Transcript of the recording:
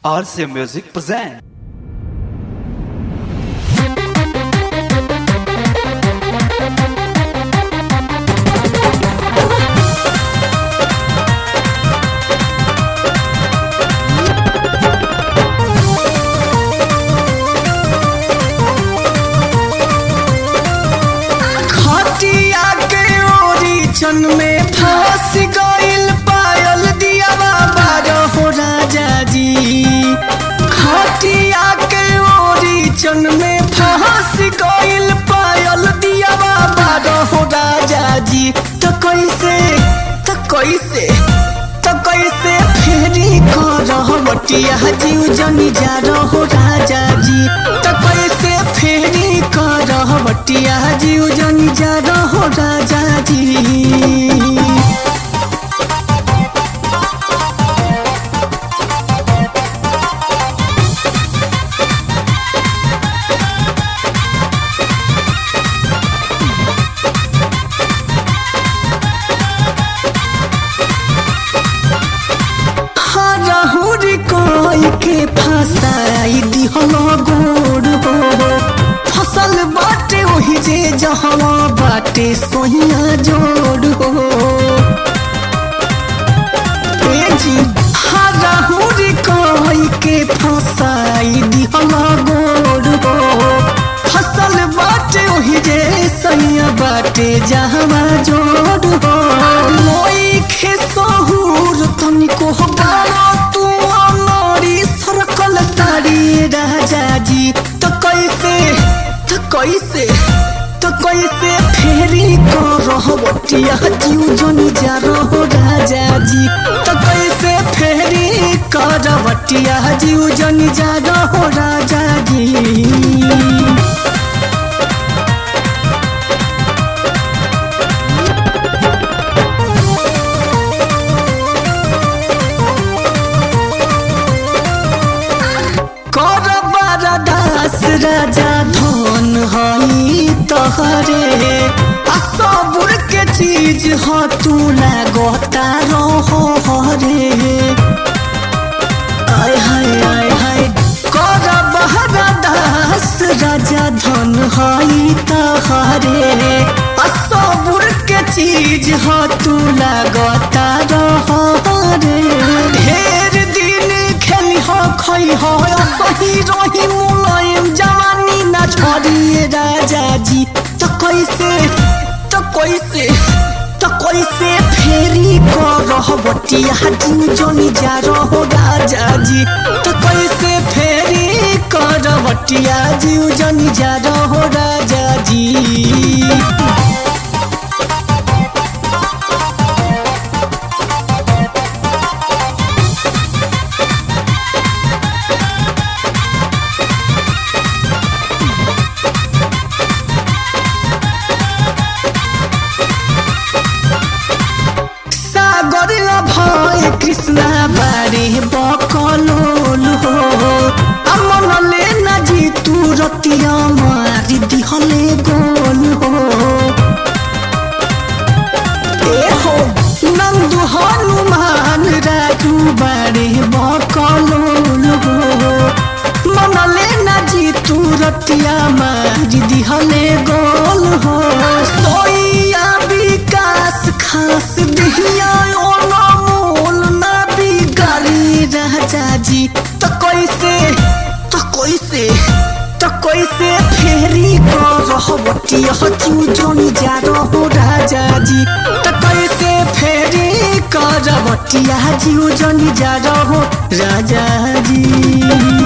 RC Music present. चन में फंस गइल पायल दिया बाबा रहो राजा जी। खटिया के ओरी चन में फंस गइल पायल दिया बाबा रहो राजा जी। तो कैसे फेरी कर बटिया जीव जनी जा रहो राजा जी। तो कैसे फेरी कर बटिया जीव जनी जा रहो राजा जी। के फसाई दिहलो गोड़ हो फसल बाटे वही जे जहवा बाटे सोहिया जोड़ हो। हराहुरी कोई के फसाई दिहलो गोड़ हो फसल बाटे वही जे सोहिया बाटे जहवा जोड़ हो। मोई खेसहुर तनिको बारो तू सरकल साड़ी राजा जी। तो कैसे फेरी कर बटिया जीव जनी जा रहो राजा जी। तो कैसे फेरी कर बटिया जीव जनी जा रहो राजा जी। राजा धन हई तहरे सबुर के चीज ह तू लागता रहो हरे। आय हाय आय हाय कर बहरा दास राजा धन हई तहरे सबुर के चीज ह तू लागता रहो हरे। ढेर दिन खेली हो खई हो सही रही मुलायम जवानी ना छोड़िए राजा जी। तो कैसे फेरी कर बटिया जीव जनी जा रहो राजा जी। तो कैसे फेरी कर बटिया जीव जनी जा रहो राजा जी। कृष्णा बारे बकलोल हो अमन लेना जी तू रतिया मारी दिहले गोल हो। ए हो नंदू हनुमान राजू बारे बकलोल हो मन लेना जी तू रतिया मारी दिहले गोल हो। सोइया विकास खास दिहिया राजा जी। तो कैसे फेरी कर बटिया जीव जनी जा रहो राजा जी। तो कैसे फेरी कर बटिया जीव जनी जा रहो राजा जी।